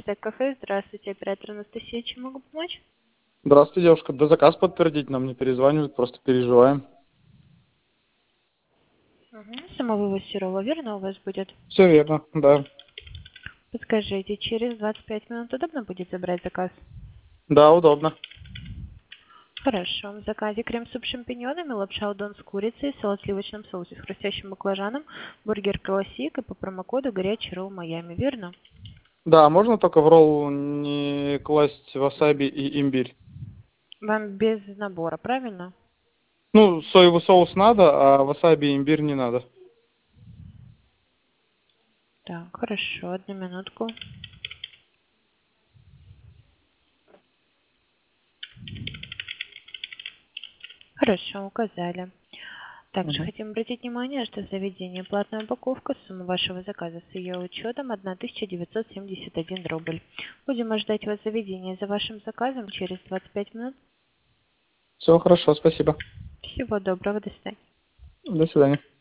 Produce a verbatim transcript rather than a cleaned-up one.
Стек Кафе. Здравствуйте, оператор Анастасия. Чем могу помочь? Здравствуйте, девушка. Да заказ подтвердить нам не перезванивают, просто переживаем. Угу. Самовывоз Серова, верно у вас будет? Все верно, да. Подскажите, через двадцать пять минут удобно будет забрать заказ? Да, удобно. Хорошо. В заказе крем-суп с шампиньонами, лапша удон с курицей, салат в сливочном соусе с хрустящим баклажаном, бургер классик и по промокоду горячий ролл Майами, верно? Да, можно только в ролл не класть васаби и имбирь? Вам без набора, правильно? Ну, соевый соус надо, а васаби и имбирь не надо. Так, хорошо, одну минутку. Хорошо, указали. Также Мгм. хотим обратить внимание, что в заведении платная упаковка, сумма вашего заказа с ее учетом тысяча девятьсот семьдесят один рубль. Будем ожидать вас в заведении за вашим заказом через двадцать пять минут. Все хорошо, спасибо. Всего доброго, до свидания. До свидания.